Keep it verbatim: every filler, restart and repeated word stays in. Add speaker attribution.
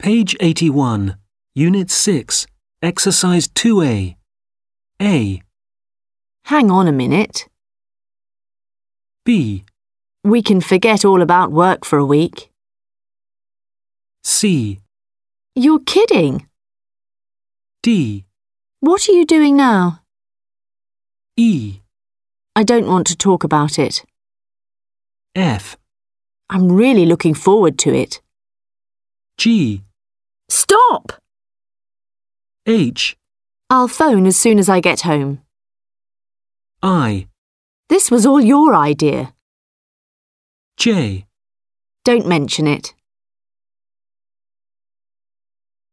Speaker 1: Page eighty-one, Unit six, Exercise two A. A.
Speaker 2: Hang on a minute.
Speaker 1: B.
Speaker 2: We can forget all about work for a week.
Speaker 1: C.
Speaker 2: You're kidding.
Speaker 1: D.
Speaker 2: What are you doing now?
Speaker 1: E.
Speaker 2: I don't want to talk about it.
Speaker 1: F.
Speaker 2: I'm really looking forward to it.
Speaker 1: G.
Speaker 2: Stop!
Speaker 1: H.
Speaker 2: I'll phone as soon as I get home.
Speaker 1: I.
Speaker 2: This was all your idea.
Speaker 1: J.
Speaker 2: Don't mention it.